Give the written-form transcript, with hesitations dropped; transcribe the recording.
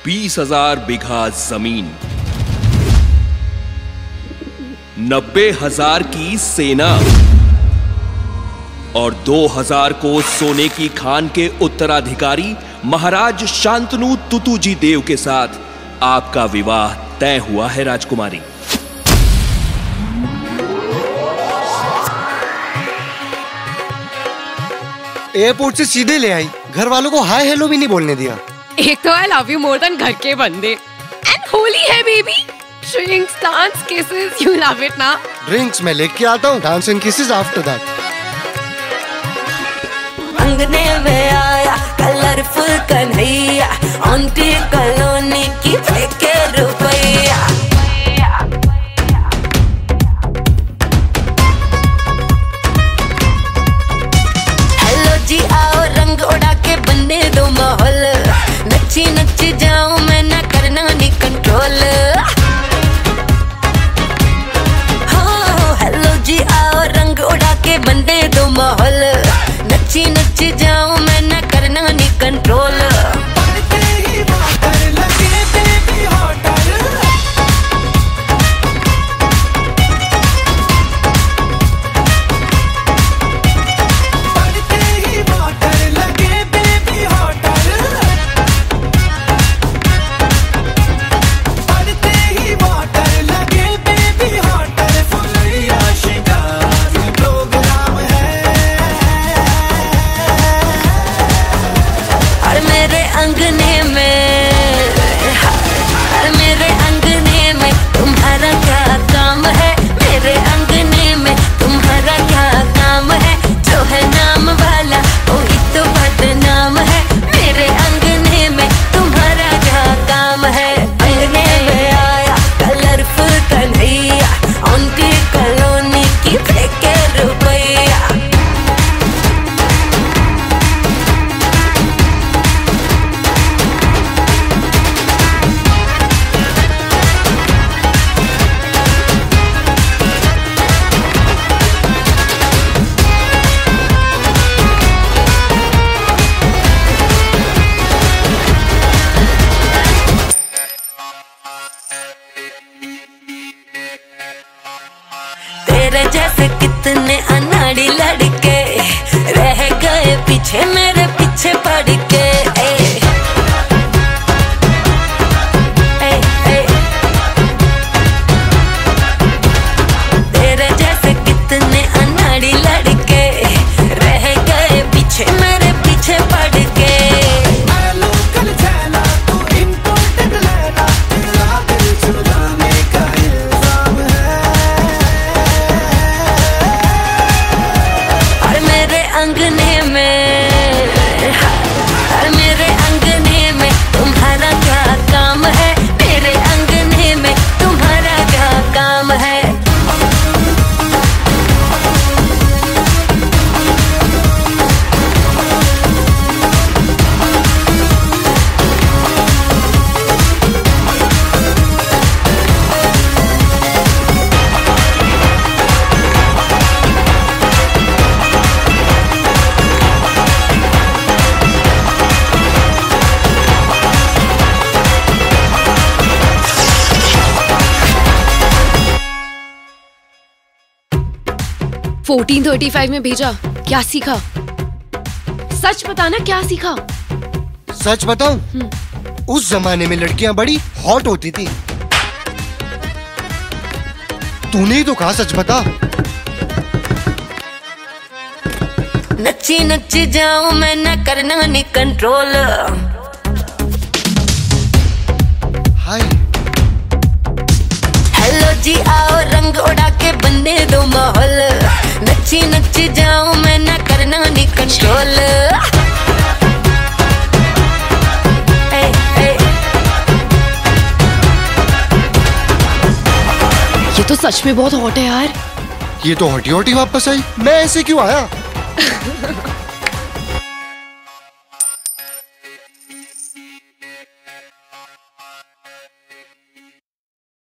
20,000 बीघा जमीन, 90,000 की सेना और 2,000 को सोने की खान के उत्तराधिकारी महाराज शांतनु तुतुजी देव के साथ आपका विवाह तय हुआ है राजकुमारी। एयरपोर्ट से सीधे ले आई, घर वालों को हाय हेलो भी नहीं बोलने दिया। एक तो I love you more than घर के बंदे, एंड होली है baby, drinks dance kisses, you love it ना। ड्रिंक्स मैं लेके आता हूँ, dance and kisses after that. अंगने में आया कलरफुल कन्हैया, आंटी कॉलोनी की फेंके रुपैया। हेलो जी आओ रंग उड़ा के बनने दो माहौल, नच्ची नच्ची जाऊं मैं ना करना नी कंट्रोल। हेलो जी आओ रंग उड़ा के बनने दो माहौल, नच्ची नच्ची जाऊं मैं ना करना नी कंट्रोल। तेरे जैसे कितने अनाड़ी लड़के रह गए पीछे, मेरे पीछे पड़ के। तेरे जैसे कितने अनाड़ी लड़के रह गए पीछे, मेरे पीछे पड़ के। अंगने में तुम्हारा क्या काम है, मेरे अंगने में तुम्हारा क्या काम है। फोर्टीन 35 में भेजा, क्या सीखा? सच बताना, क्या सीखा? सच बताऊं? उस जमाने में लड़कियां बड़ी हॉट होती थी। तूने ही तो कहा सच बता। नच्ची नच्ची जाऊं मैं ना करना नी कंट्रोल। हाय हेलो जी आओ रंग उड़ा के बनने दो माहौल, नच्ची नच्ची जाऊं मैं ना करना नी कंट्रोल। ये तो सच में बहुत हॉट है यार। ये तो हॉटी हॉटी वापस आई, मैं ऐसे क्यों आया?